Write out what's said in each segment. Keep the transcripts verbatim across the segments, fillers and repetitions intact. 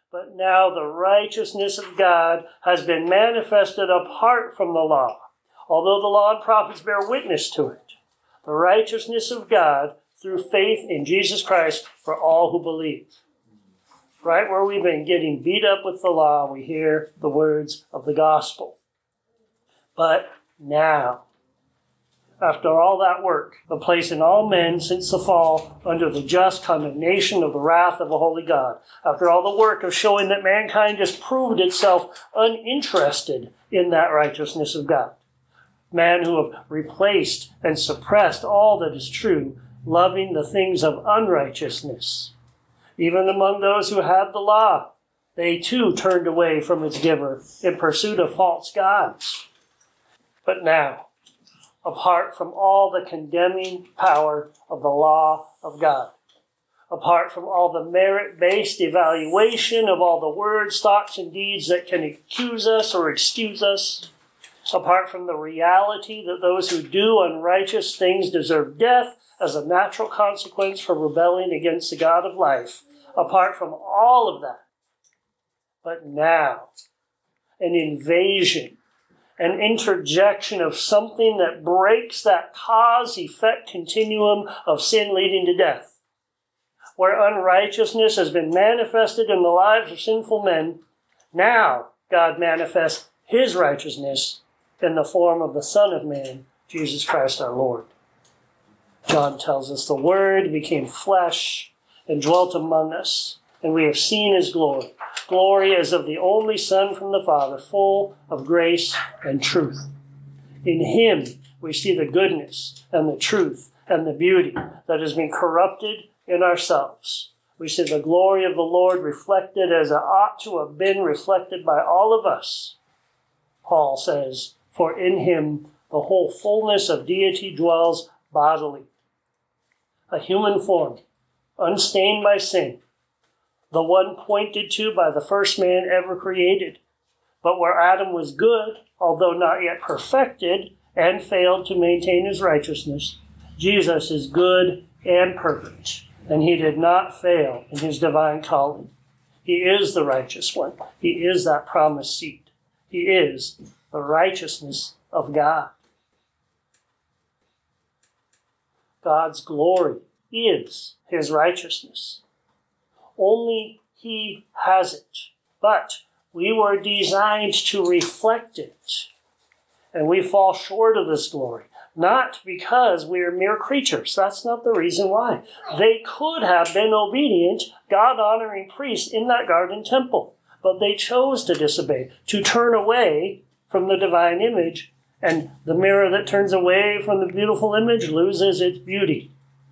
But now the righteousness of God has been manifested apart from the law, although the law and prophets bear witness to it. The righteousness of God through faith in Jesus Christ for all who believe. Right where we've been getting beat up with the law, we hear the words of the gospel. But now, after all that work, the place in all men since the fall under the just condemnation of the wrath of a holy God, after all the work of showing that mankind just proved itself uninterested in that righteousness of God, man who have replaced and suppressed all that is true, loving the things of unrighteousness, even among those who had the law, they too turned away from its giver in pursuit of false gods. But now, apart from all the condemning power of the law of God, apart from all the merit-based evaluation of all the words, thoughts, and deeds that can accuse us or excuse us, apart from the reality that those who do unrighteous things deserve death as a natural consequence for rebelling against the God of life, apart from all of that, but now, an invasion, an interjection of something that breaks that cause-effect continuum of sin leading to death, where unrighteousness has been manifested in the lives of sinful men. Now God manifests his righteousness in the form of the Son of Man, Jesus Christ our Lord. John tells us the Word became flesh and dwelt among us, and we have seen his glory. Glory as of the only Son from the Father, full of grace and truth. In him we see the goodness and the truth and the beauty that has been corrupted in ourselves. We see the glory of the Lord reflected as it ought to have been reflected by all of us. Paul says, for in him the whole fullness of deity dwells bodily. A human form, unstained by sin, the one pointed to by the first man ever created. But where Adam was good, although not yet perfected, and failed to maintain his righteousness, Jesus is good and perfect, and he did not fail in his divine calling. He is the righteous one. He is that promised seed. He is the righteousness of God. God's glory is his righteousness. Only he has it. But we were designed to reflect it. And we fall short of this glory. Not because we are mere creatures. That's not the reason why. They could have been obedient, God-honoring priests in that garden temple. But they chose to disobey, to turn away from the divine image. And the mirror that turns away from the beautiful image loses its beauty.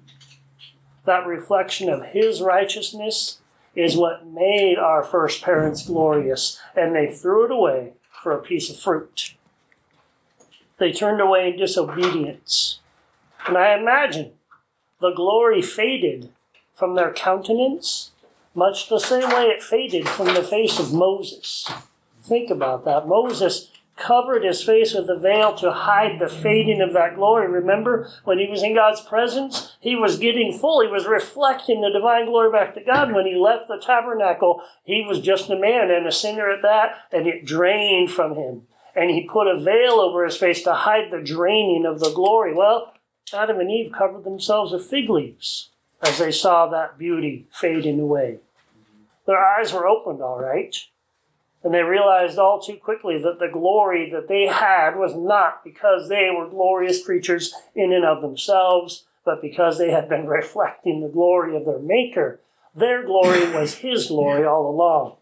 That reflection of his righteousness is what made our first parents glorious, and they threw it away for a piece of fruit. They turned away in disobedience. And I imagine the glory faded from their countenance, much the same way it faded from the face of Moses. Think about that. Moses covered his face with a veil to hide the fading of that glory. Remember, when he was in God's presence, he was getting full. He was reflecting the divine glory back to God. When he left the tabernacle, he was just a man and a sinner at that, and it drained from him. And he put a veil over his face to hide the draining of the glory. Well, Adam and Eve covered themselves with fig leaves as they saw that beauty fading away. Their eyes were opened, all right. And they realized all too quickly that the glory that they had was not because they were glorious creatures in and of themselves, but because they had been reflecting the glory of their Maker. Their glory was his glory all along.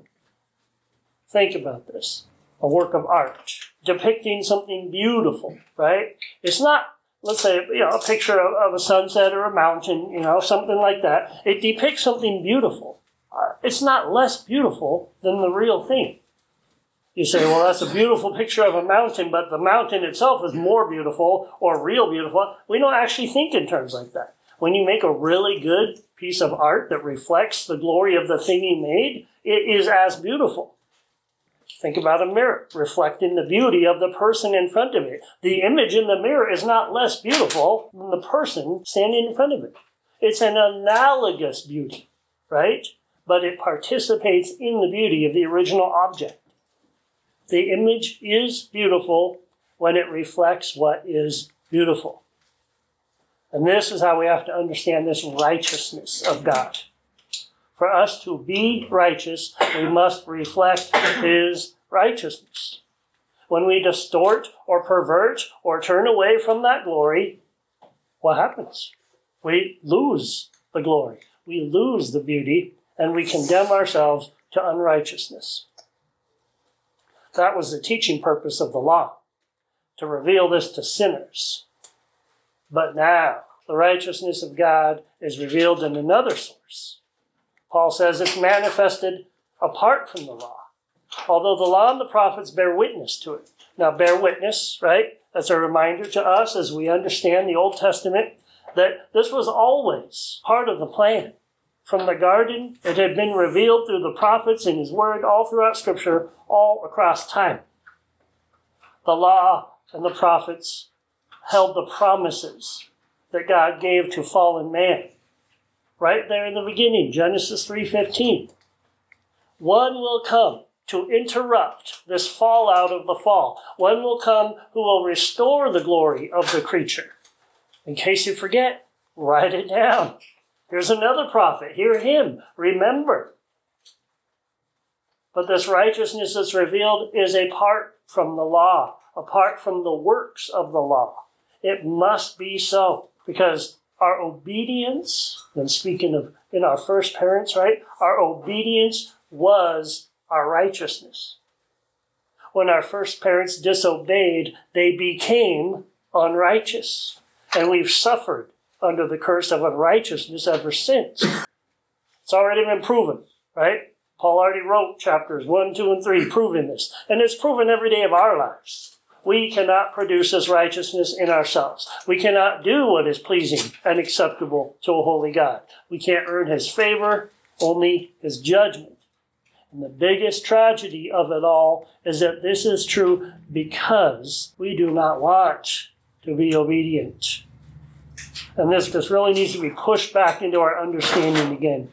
Think about this. A work of art depicting something beautiful, right? It's not, let's say, you know, a picture of, of a sunset or a mountain, you know, something like that. It depicts something beautiful. It's not less beautiful than the real thing. You say, well, that's a beautiful picture of a mountain, but the mountain itself is more beautiful or real beautiful. We don't actually think in terms like that. When you make a really good piece of art that reflects the glory of the thing you made, it is as beautiful. Think about a mirror reflecting the beauty of the person in front of it. The image in the mirror is not less beautiful than the person standing in front of it. It's an analogous beauty, right? but it participates in the beauty of the original object. The image is beautiful when it reflects what is beautiful. And this is how we have to understand this righteousness of God. For us to be righteous, we must reflect His righteousness. When we distort or pervert or turn away from that glory, what happens? We lose the glory. We lose the beauty, and we condemn ourselves to unrighteousness. That was the teaching purpose of the law, to reveal this to sinners. But now, the righteousness of God is revealed in another source. Paul says it's manifested apart from the law, although the law and the prophets bear witness to it. Now, bear witness, right? That's a reminder to us as we understand the Old Testament that this was always part of the plan. From the garden, it had been revealed through the prophets in His Word all throughout Scripture, all across time. The law and the prophets held the promises that God gave to fallen man. Right there in the beginning, Genesis three fifteen. One will come to interrupt this fallout of the fall. One will come who will restore the glory of the creature. In case you forget, write it down. Here's another prophet. Hear him. Remember. But this righteousness that's revealed is apart from the law, apart from the works of the law. It must be so, because our obedience, and speaking of in our first parents, right? Our obedience was our righteousness. When our first parents disobeyed, they became unrighteous. And we've suffered under the curse of unrighteousness ever since. It's already been proven, right? Paul already wrote chapters one, two, and three proving this. And it's proven every day of our lives. We cannot produce this righteousness in ourselves. We cannot do what is pleasing and acceptable to a holy God. We can't earn His favor, only His judgment. And the biggest tragedy of it all is that this is true because we do not want to be obedient. And this, this really needs to be pushed back into our understanding again.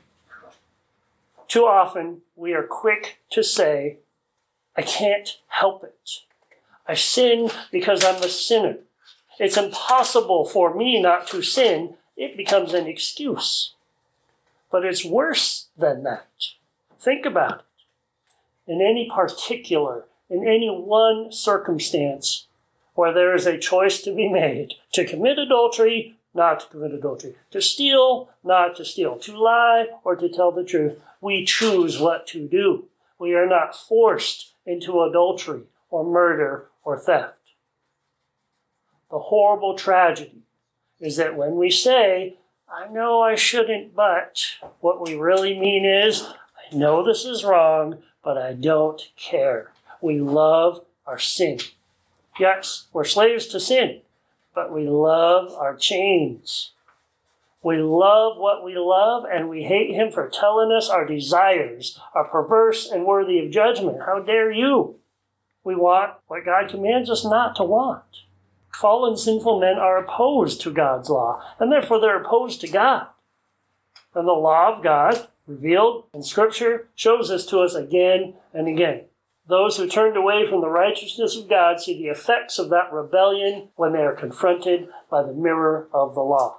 Too often, we are quick to say, I can't help it. I sin because I'm a sinner. It's impossible for me not to sin. It becomes an excuse. But it's worse than that. Think about it. In any particular, in any one circumstance where there is a choice to be made, to commit adultery, not to commit adultery, to steal, not to steal, to lie, or to tell the truth, we choose what to do. We are not forced into adultery or murder or theft. The horrible tragedy is that when we say, I know I shouldn't, but what we really mean is, I know this is wrong, but I don't care. We love our sin. Yes, we're slaves to sin, but we love our chains. We love what we love, and we hate Him for telling us our desires are perverse and worthy of judgment. How dare you? We want what God commands us not to want. Fallen sinful men are opposed to God's law, and therefore they're opposed to God. And the law of God, revealed in Scripture, shows this to us again and again. Those who turned away from the righteousness of God see the effects of that rebellion when they are confronted by the mirror of the law.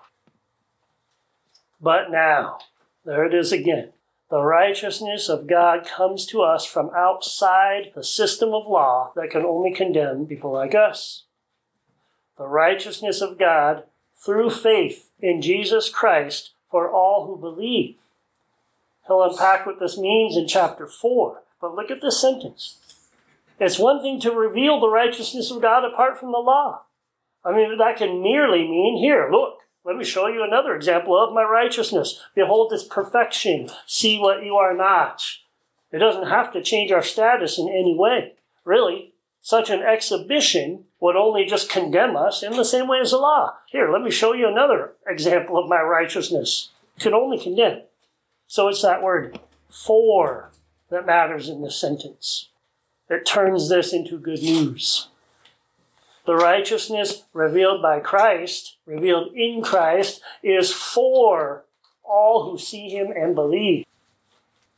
But now, there it is again. The righteousness of God comes to us from outside the system of law that can only condemn people like us. The righteousness of God through faith in Jesus Christ for all who believe. He'll unpack what this means in chapter four. But look at this sentence. It's one thing to reveal the righteousness of God apart from the law. I mean, that can merely mean, here, look, let me show you another example of my righteousness. Behold its perfection. See what you are not. It doesn't have to change our status in any way. Really, such an exhibition would only just condemn us in the same way as the law. Here, let me show you another example of my righteousness. It can only condemn. So it's that word, for, that matters in this sentence. It turns this into good news. The righteousness revealed by Christ, revealed in Christ, is for all who see Him and believe.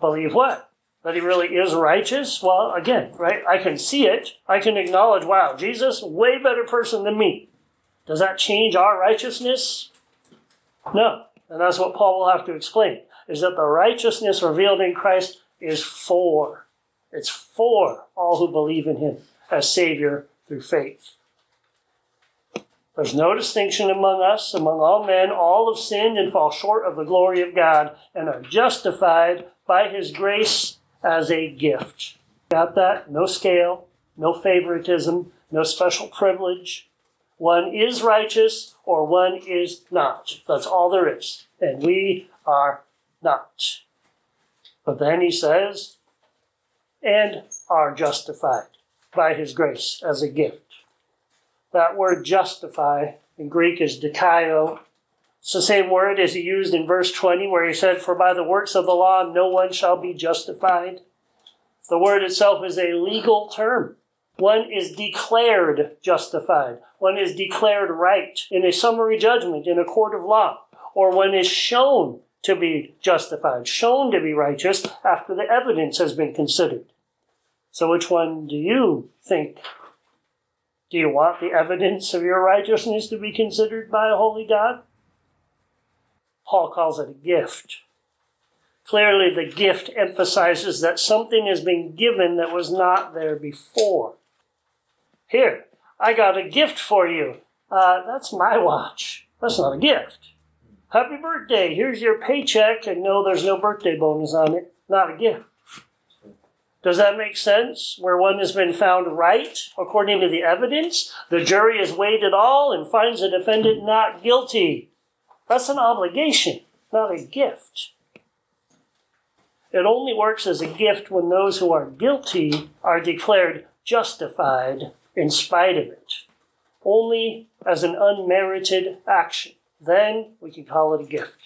Believe what? That he really is righteous? Well, again, right? I can see it. I can acknowledge, wow, Jesus, way better person than me. Does that change our righteousness? No. And that's what Paul will have to explain, is that the righteousness revealed in Christ is for. It's for all who believe in him as Savior through faith. There's no distinction among us, among all men. All have sinned and fall short of the glory of God and are justified by his grace as a gift. Got that? No scale, no favoritism, no special privilege. One is righteous or one is not. That's all there is. And we are not. But then he says, and are justified by his grace as a gift. That word justify in Greek is dikaio. It's the same word as he used in verse twenty where he said, for by the works of the law no one shall be justified. The word itself is a legal term. One is declared justified. One is declared right in a summary judgment in a court of law. Or one is shown to be justified, shown to be righteous after the evidence has been considered. So which one do you think? Do you want the evidence of your righteousness to be considered by a holy God? Paul calls it a gift. Clearly, the gift emphasizes that something has been given that was not there before. Here, I got a gift for you. Uh, that's my watch. That's not a gift. Happy birthday. Here's your paycheck, and no, there's no birthday bonus on it. Not a gift. Does that make sense? Where one has been found right, according to the evidence, the jury has weighed it all and finds the defendant not guilty. That's an obligation, not a gift. It only works as a gift when those who are guilty are declared justified in spite of it. Only as an unmerited action. Then we can call it a gift.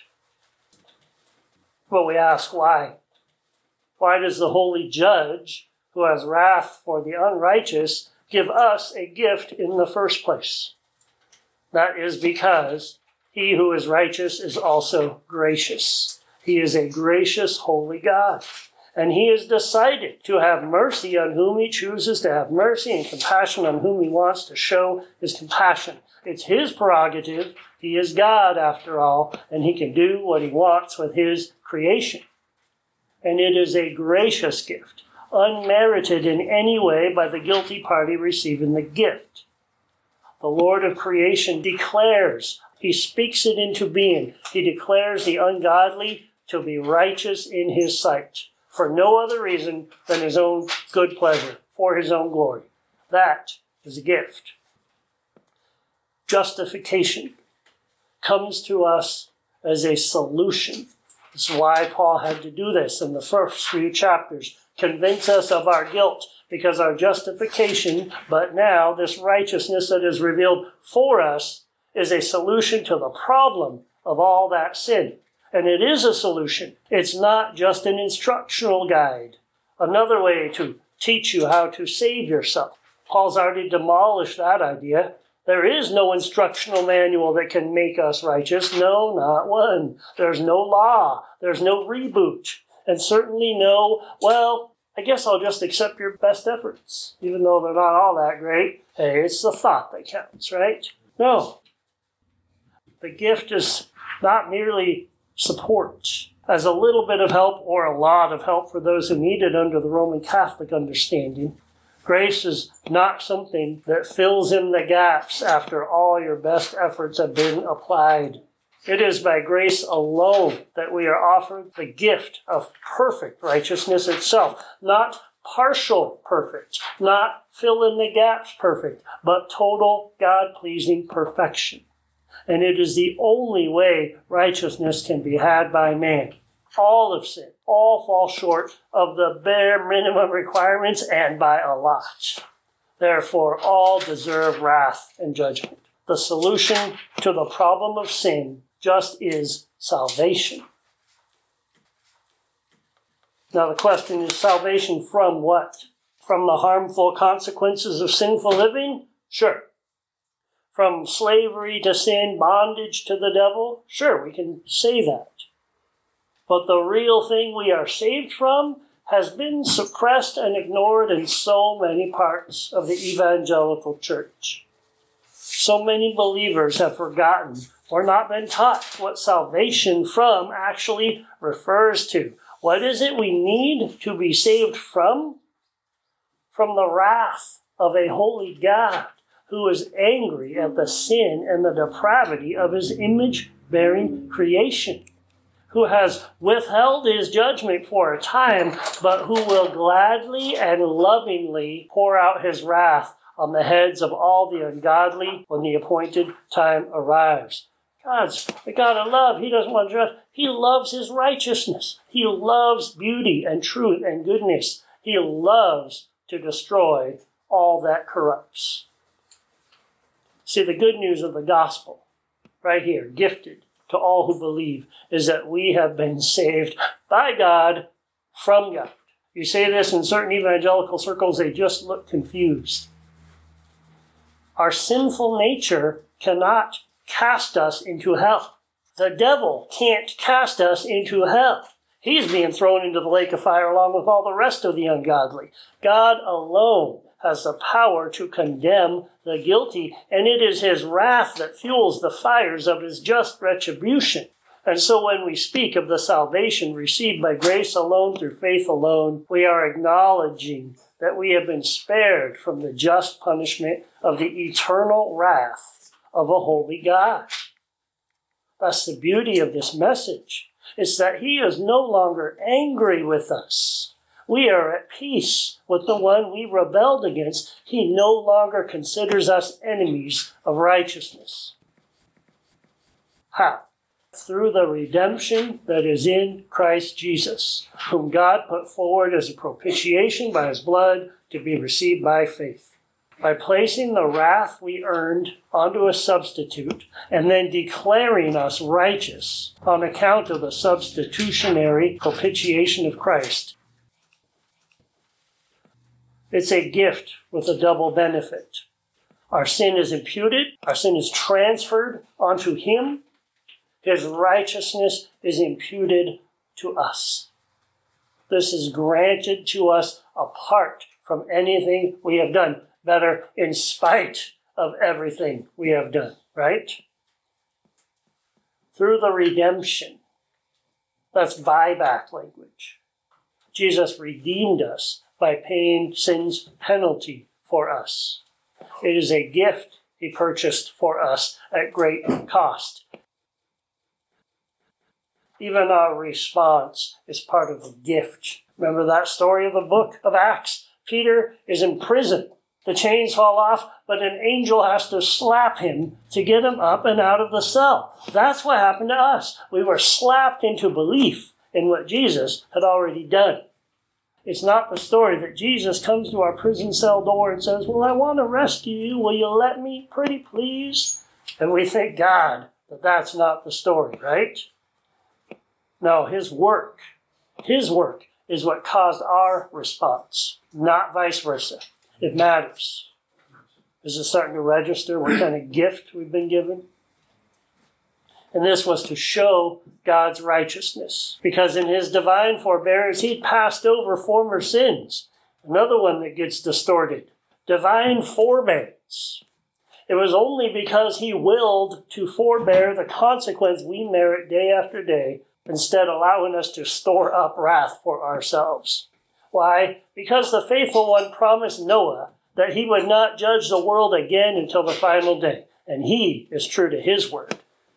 But we ask why? Why does the holy judge, who has wrath for the unrighteous, give us a gift in the first place? That is because he who is righteous is also gracious. He is a gracious, holy God. And he has decided to have mercy on whom he chooses to have mercy and compassion on whom he wants to show his compassion. It's his prerogative. He is God, after all, and he can do what he wants with his creation. And it is a gracious gift, unmerited in any way by the guilty party receiving the gift. The Lord of creation declares, he speaks it into being. He declares the ungodly to be righteous in his sight, for no other reason than his own good pleasure, for his own glory. That is a gift. Justification comes to us as a solution. This is why Paul had to do this in the first few chapters. Convince us of our guilt, because our justification, but now this righteousness that is revealed for us, is a solution to the problem of all that sin. And it is a solution. It's not just an instructional guide, another way to teach you how to save yourself. Paul's already demolished that idea. There is no instructional manual that can make us righteous. No, not one. There's no law. There's no reboot. And certainly no, well, I guess I'll just accept your best efforts, even though they're not all that great. Hey, it's the thought that counts, right? No. The gift is not merely support, as a little bit of help or a lot of help for those who need it under the Roman Catholic understanding. Grace is not something that fills in the gaps after all your best efforts have been applied. It is by grace alone that we are offered the gift of perfect righteousness itself, not partial perfect, not fill in the gaps perfect, but total God-pleasing perfection. And it is the only way righteousness can be had by man. All have sinned. All fall short of the bare minimum requirements, and by a lot. Therefore, all deserve wrath and judgment. The solution to the problem of sin just is salvation. Now the question is, salvation from what? From the harmful consequences of sinful living? Sure. From slavery to sin, bondage to the devil? Sure, we can say that. But the real thing we are saved from has been suppressed and ignored in so many parts of the evangelical church. So many believers have forgotten or not been taught what salvation from actually refers to. What is it we need to be saved from? From the wrath of a holy God who is angry at the sin and the depravity of his image-bearing creation, who has withheld his judgment for a time, but who will gladly and lovingly pour out his wrath on the heads of all the ungodly when the appointed time arrives. God's the God of love. He doesn't want to judge. He loves his righteousness. He loves beauty and truth and goodness. He loves to destroy all that corrupts. See, the good news of the gospel, right here, gifted to all who believe, is that we have been saved by God from God. You say this in certain evangelical circles, they just look confused. Our sinful nature cannot cast us into hell. The devil can't cast us into hell. He's being thrown into the lake of fire along with all the rest of the ungodly. God alone has the power to condemn the guilty, and it is his wrath that fuels the fires of his just retribution. And so when we speak of the salvation received by grace alone through faith alone, we are acknowledging that we have been spared from the just punishment of the eternal wrath of a holy God. That's the beauty of this message. It's that he is no longer angry with us. We are at peace with the one we rebelled against. He no longer considers us enemies of righteousness. How? Through the redemption that is in Christ Jesus, whom God put forward as a propitiation by his blood to be received by faith. By placing the wrath we earned onto a substitute and then declaring us righteous on account of the substitutionary propitiation of Christ. It's a gift with a double benefit. Our sin is imputed, our sin is transferred onto him. His righteousness is imputed to us. This is granted to us apart from anything we have done. Better, in spite of everything we have done, right? Through the redemption. That's buyback language. Jesus redeemed us by paying sin's penalty for us. It is a gift he purchased for us at great cost. Even our response is part of the gift. Remember that story of the book of Acts? Peter is in prison. The chains fall off, but an angel has to slap him to get him up and out of the cell. That's what happened to us. We were slapped into belief in what Jesus had already done. It's not the story that Jesus comes to our prison cell door and says, well, I want to rescue you. Will you let me? Pretty please. And we thank God that that's not the story, right? No, his work, his work is what caused our response, not vice versa. It matters. Is it starting to register what kind of gift we've been given? And this was to show God's righteousness, because in his divine forbearance, he'd passed over former sins. Another one that gets distorted, divine forbearance. It was only because he willed to forbear the consequence we merit day after day, instead allowing us to store up wrath for ourselves. Why? Because the faithful one promised Noah that he would not judge the world again until the final day. And he is true to his word.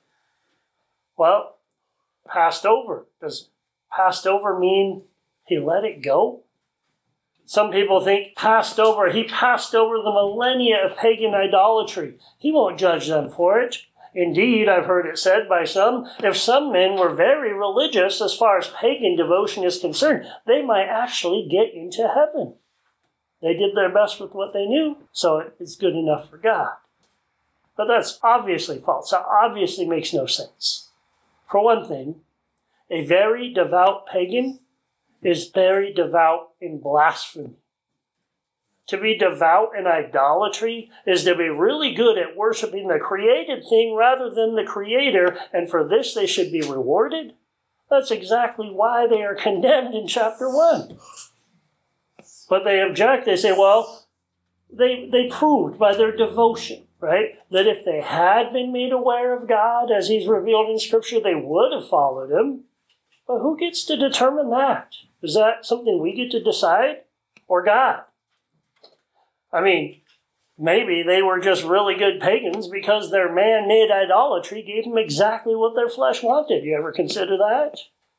Well, passed over. Does passed over mean he let it go? Some people think passed over, he passed over the millennia of pagan idolatry. He won't judge them for it. Indeed, I've heard it said by some, if some men were very religious as far as pagan devotion is concerned, they might actually get into heaven. They did their best with what they knew, so it's good enough for God. But that's obviously false. That obviously makes no sense. For one thing, a very devout pagan is very devout in blasphemy. To be devout in idolatry is to be really good at worshiping the created thing rather than the creator, and for this they should be rewarded. That's exactly why they are condemned in chapter one. But they object. They say, well, they, they proved by their devotion, right, that if they had been made aware of God as he's revealed in Scripture, they would have followed him. But who gets to determine that? Is that something we get to decide? Or God? I mean, maybe they were just really good pagans because their man-made idolatry gave them exactly what their flesh wanted. You ever consider that?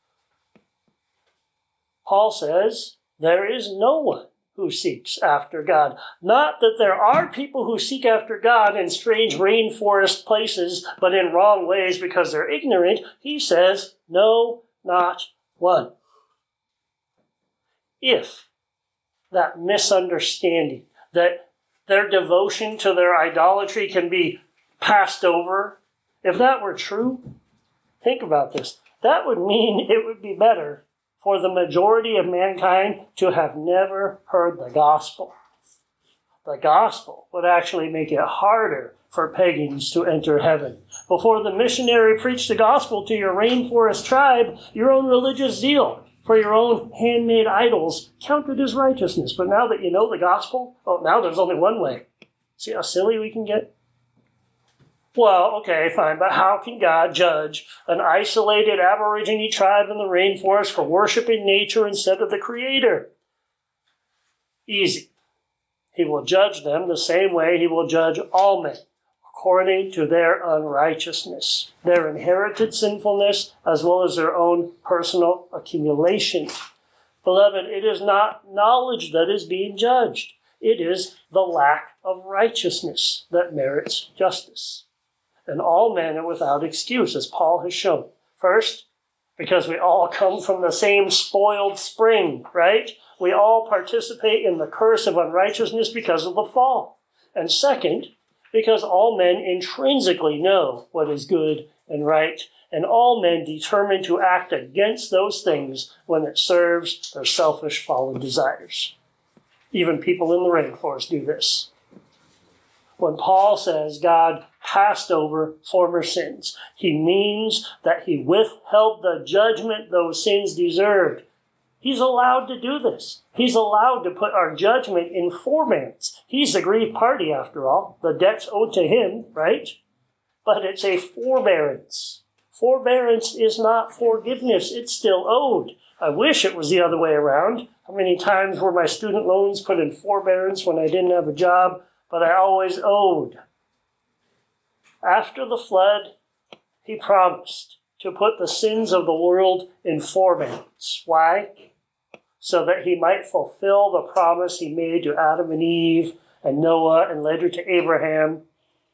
Paul says, there is no one who seeks after God. Not that there are people who seek after God in strange rainforest places, but in wrong ways because they're ignorant. He says, no, not one. If that misunderstanding, that their devotion to their idolatry can be passed over, if that were true, think about this. That would mean it would be better for the majority of mankind to have never heard the gospel. The gospel would actually make it harder for pagans to enter heaven. Before the missionary preached the gospel to your rainforest tribe, your own religious zeal for your own handmade idols counted as righteousness. But now that you know the gospel, oh, now there's only one way. See how silly we can get? Well, okay, fine, but how can God judge an isolated Aborigine tribe in the rainforest for worshiping nature instead of the Creator? Easy. He will judge them the same way he will judge all men, according to their unrighteousness, their inherited sinfulness, as well as their own personal accumulation. Beloved, it is not knowledge that is being judged. It is the lack of righteousness that merits justice. And all men are without excuse, as Paul has shown. First, because we all come from the same spoiled spring, right? We all participate in the curse of unrighteousness because of the fall. And second, because all men intrinsically know what is good and right, and all men determine to act against those things when it serves their selfish fallen desires. Even people in the rainforest do this. When Paul says God passed over former sins, he means that he withheld the judgment those sins deserved. He's allowed to do this. He's allowed to put our judgment in forbearance. He's the aggrieved party, after all. The debt's owed to him, right? But it's a forbearance. Forbearance is not forgiveness. It's still owed. I wish it was the other way around. How many times were my student loans put in forbearance when I didn't have a job, but I always owed? After the flood, he promised to put the sins of the world in forbearance. Why? So that he might fulfill the promise he made to Adam and Eve and Noah and later to Abraham,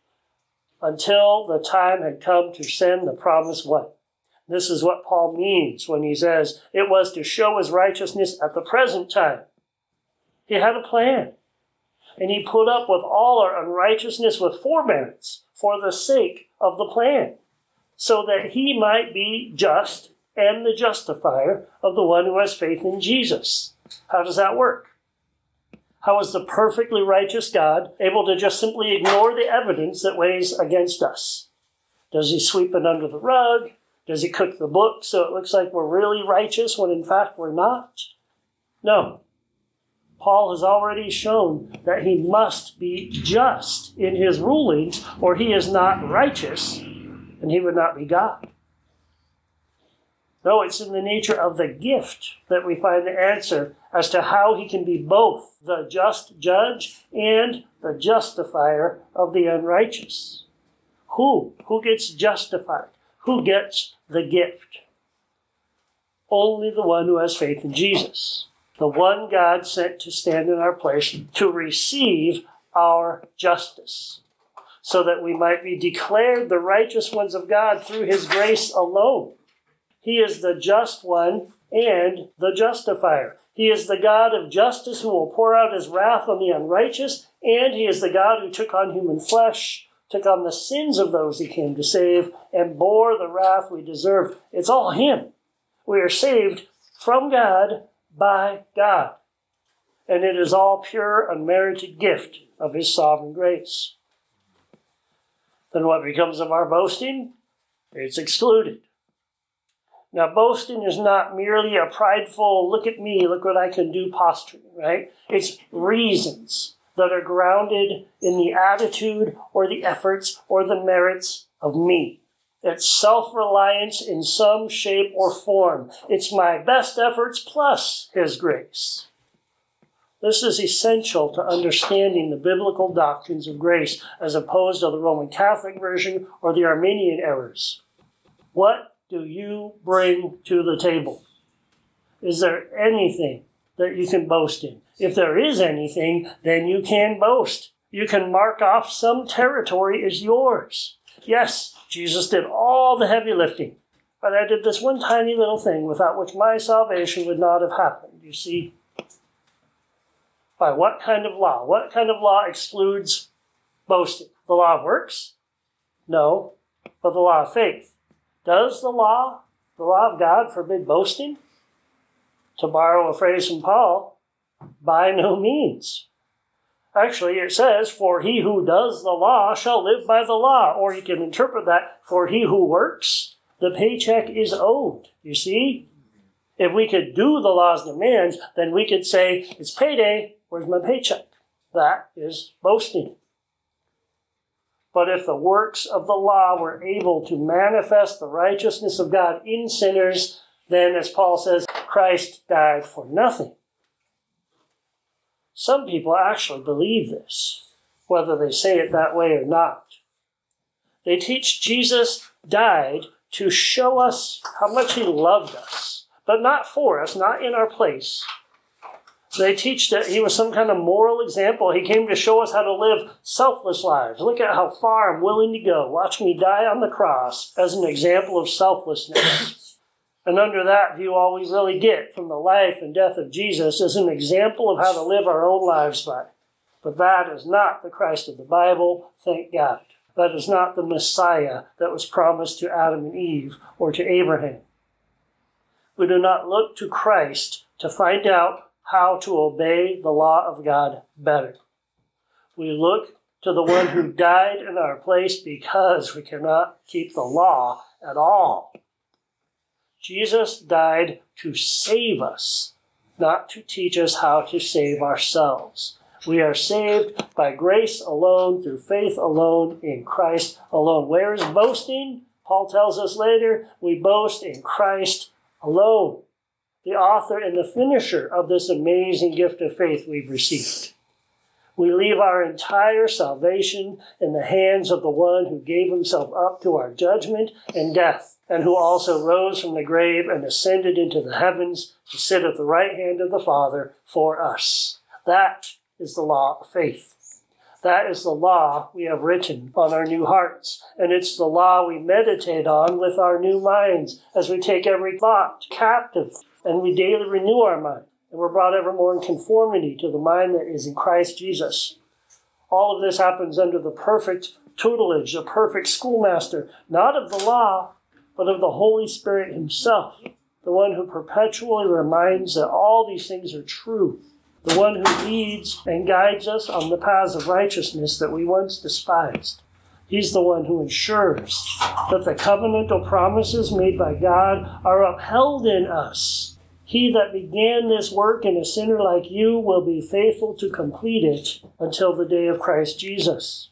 until the time had come to send the promised one. This is what Paul means when he says it was to show his righteousness at the present time. He had a plan, and he put up with all our unrighteousness with forbearance for the sake of the plan, so that he might be just and the justifier of the one who has faith in Jesus. How does that work? How is the perfectly righteous God able to just simply ignore the evidence that weighs against us? Does he sweep it under the rug? Does he cook the book so it looks like we're really righteous when in fact we're not? No. Paul has already shown that he must be just in his rulings, or he is not righteous, and he would not be God. No, it's in the nature of the gift that we find the answer as to how he can be both the just judge and the justifier of the unrighteous. Who? Who gets justified? Who gets the gift? Only the one who has faith in Jesus. The one God sent to stand in our place to receive our justice, so that we might be declared the righteous ones of God through his grace alone. He is the just one and the justifier. He is the God of justice who will pour out his wrath on the unrighteous, and he is the God who took on human flesh, took on the sins of those he came to save, and bore the wrath we deserved. It's all him. We are saved from God by God. And it is all pure, unmerited gift of his sovereign grace. Then what becomes of our boasting? It's excluded. Now, boasting is not merely a prideful, look at me, look what I can do posturing, right? It's reasons that are grounded in the attitude or the efforts or the merits of me. It's self-reliance in some shape or form. It's my best efforts plus His grace. This is essential to understanding the biblical doctrines of grace as opposed to the Roman Catholic version or the Arminian errors. What do you bring to the table? Is there anything that you can boast in? If there is anything, then you can boast. You can mark off some territory as yours. Yes, Jesus did all the heavy lifting, but I did this one tiny little thing without which my salvation would not have happened. You see, by what kind of law? What kind of law excludes boasting? The law of works? No, but the law of faith. Does the law, the law of God, forbid boasting? To borrow a phrase from Paul, by no means. Actually, it says, for he who does the law shall live by the law. Or you can interpret that, for he who works, the paycheck is owed. You see? If we could do the law's demands, then we could say, it's payday, where's my paycheck? That is boasting. But if the works of the law were able to manifest the righteousness of God in sinners, then, as Paul says, Christ died for nothing. Some people actually believe this, whether they say it that way or not. They teach Jesus died to show us how much He loved us, but not for us, not in our place. They teach that He was some kind of moral example. He came to show us how to live selfless lives. Look at how far I'm willing to go. Watch me die on the cross as an example of selflessness. And under that view, all we really get from the life and death of Jesus is an example of how to live our own lives by. But that is not the Christ of the Bible, thank God. That is not the Messiah that was promised to Adam and Eve or to Abraham. We do not look to Christ to find out how to obey the law of God better. We look to the one who died in our place because we cannot keep the law at all. Jesus died to save us, not to teach us how to save ourselves. We are saved by grace alone, through faith alone, in Christ alone. Where is boasting? Paul tells us later, we boast in Christ alone, the author and the finisher of this amazing gift of faith we've received. We leave our entire salvation in the hands of the one who gave Himself up to our judgment and death, and who also rose from the grave and ascended into the heavens to sit at the right hand of the Father for us. That is the law of faith. That is the law we have written on our new hearts, and it's the law we meditate on with our new minds as we take every thought captive and we daily renew our mind, and we're brought ever more in conformity to the mind that is in Christ Jesus. All of this happens under the perfect tutelage, the perfect schoolmaster, not of the law, but of the Holy Spirit Himself, the one who perpetually reminds that all these things are true, the one who leads and guides us on the paths of righteousness that we once despised. He's the one who ensures that the covenantal promises made by God are upheld in us. He that began this work in a sinner like you will be faithful to complete it until the day of Christ Jesus.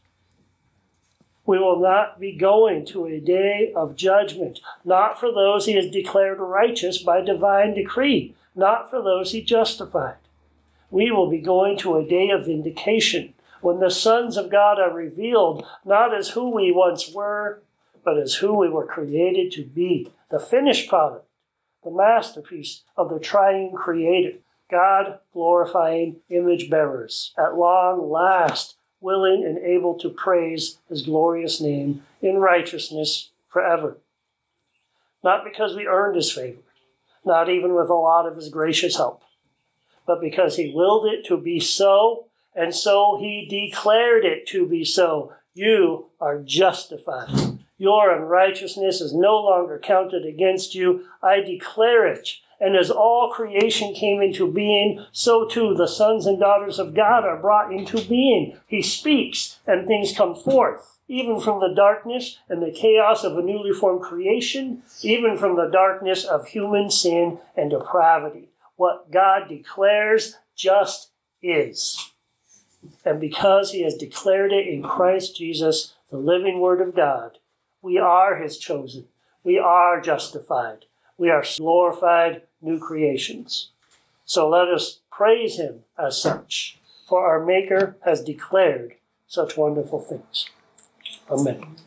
We will not be going to a day of judgment, not for those He has declared righteous by divine decree, not for those He justified. We will be going to a day of vindication, when the sons of God are revealed, not as who we once were, but as who we were created to be, the finished product, the masterpiece of the triune Creator, God glorifying image bearers, at long last willing and able to praise His glorious name in righteousness forever. Not because we earned His favor, not even with a lot of His gracious help, but because He willed it to be so, and so He declared it to be so. You are justified. Your unrighteousness is no longer counted against you. I declare it. And as all creation came into being, so too the sons and daughters of God are brought into being. He speaks, and things come forth. even from the darkness and the chaos of a newly formed creation, even from the darkness of human sin and depravity. What God declares just is. And because he has declared it in Christ Jesus, the living Word of God, we are his chosen. We are justified. We are glorified new creations. So let us praise him as such, for our Maker has declared such wonderful things. Amen.